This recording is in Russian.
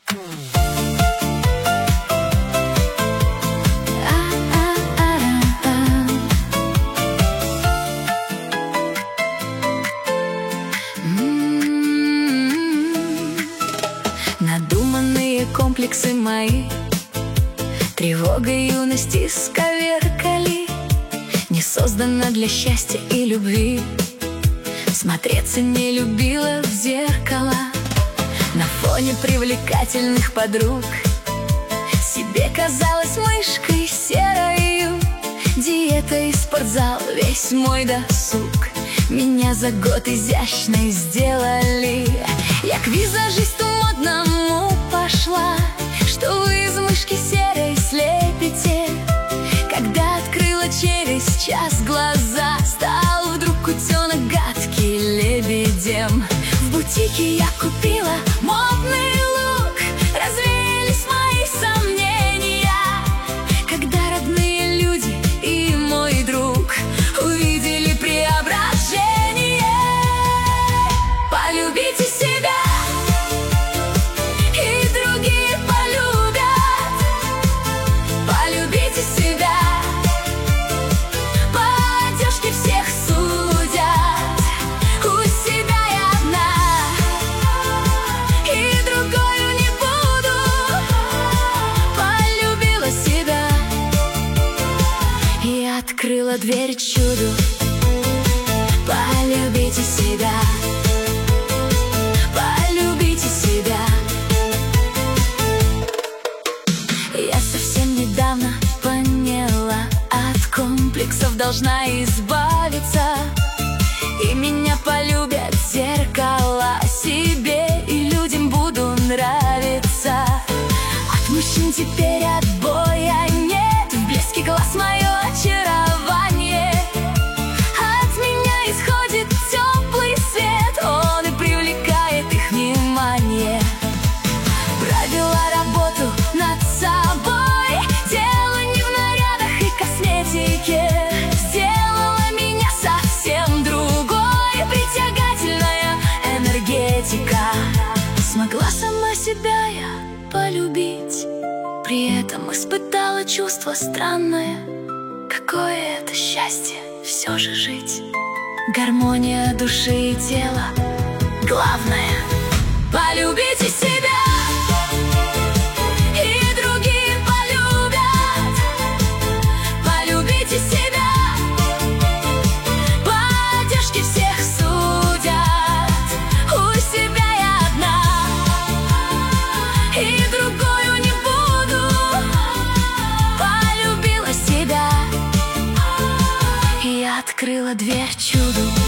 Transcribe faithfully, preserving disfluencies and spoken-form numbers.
Надуманные комплексы мои тревога юности сковеркали. Не создана для счастья и любви, смотреться не любила в зеркало. На фоне привлекательных подруг себе казалась мышкой серою. Диета и спортзал, весь мой досуг меня за год изящной сделали. Я к визажисту модному пошла, что вы из мышки серой слепите. Когда открыла через час глаза, стал вдруг утенок гадкий лебедем. В бутике я купила модный лук, развеялись мои сомнения, когда родные люди и мой друг увидели преображение. Полюбите себя, и другие полюбят. Полюбите себя, по одежке всех судят. У себя я одна, и другою не буду. Полюбила себя и открыла дверь чуду. Полюбите себя, полюбите себя. Я совсем недавно поняла, от комплексов должна избавиться, и меня полюбят зеркала. Себе и людям буду нравиться. От мужчин теперь отбоя нет, в блеске глаз мое очарование. От меня исходит теплый свет, он и привлекает их внимание. Провела работу над собой, дело не в нарядах и косметике. Сделала меня совсем другой, притягательная энергетика. Смогла сама себя я полюбить, при этом испытала чувство странное. Какое это счастье все же жить. Гармония души и тела главное. Полюбите себя, и другие полюбят. Полюбите себя, по одежке всех судят. У себя я одна, и другою не буду. Полюбила себя и открыла дверь чуду.